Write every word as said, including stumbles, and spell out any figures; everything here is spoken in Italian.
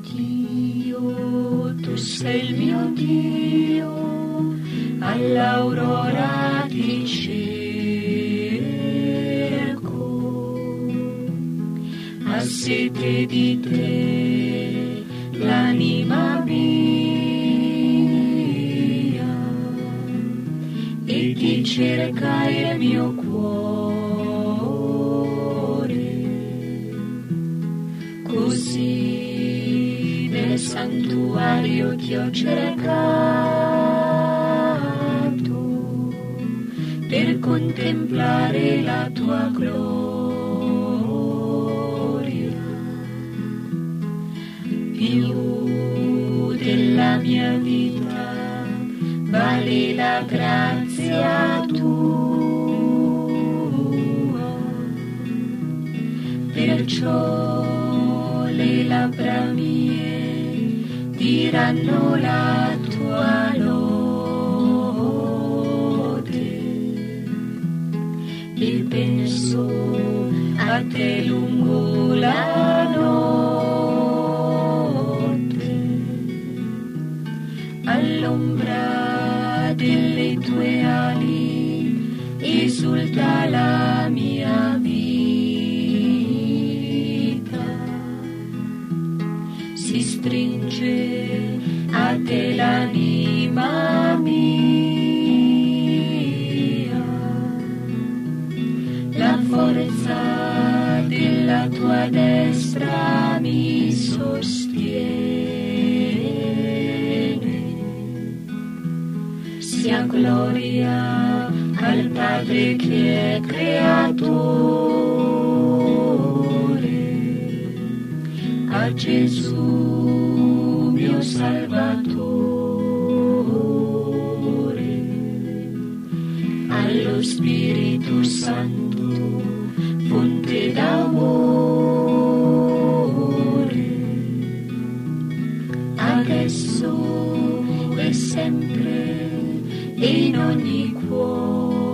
Dio, tu sei il mio Dio, all'aurora ti cerco, ha sete di te l'anima mia, e ti cerca il mio cuore, così nel santuario ti ho cercato per contemplare la tua gloria. Più della mia vita vale la grazia tua, perciò le labbra mie diranno la tua lode, e penso a te lungo la notte, all'ombra delle tue ali esulta la mia vita, si stringe a te l'anima mia, la forza della tua destra mi sostiene. Sia gloria al Padre che è creatore, a Gesù mio Salvatore, allo Spirito Santo, fonte d'amore, adesso e sempre e in ogni cuore.